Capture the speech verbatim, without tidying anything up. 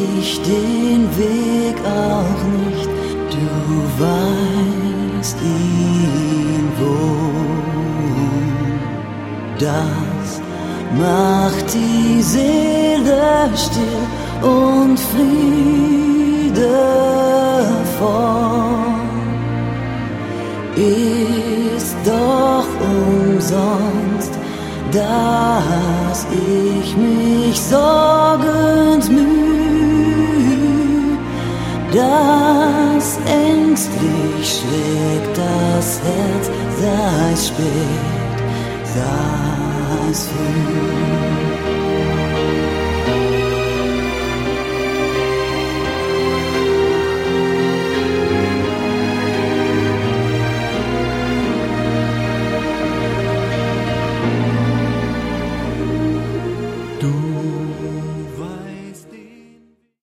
ich den Weg auch nicht, du weißt ihn wohl. Das macht die Seele still und friedevoll. Ist doch umsonst, dass ich mich sorgend müh, dass ängstlich schlägt das Herz, sei es spät, sei es früh.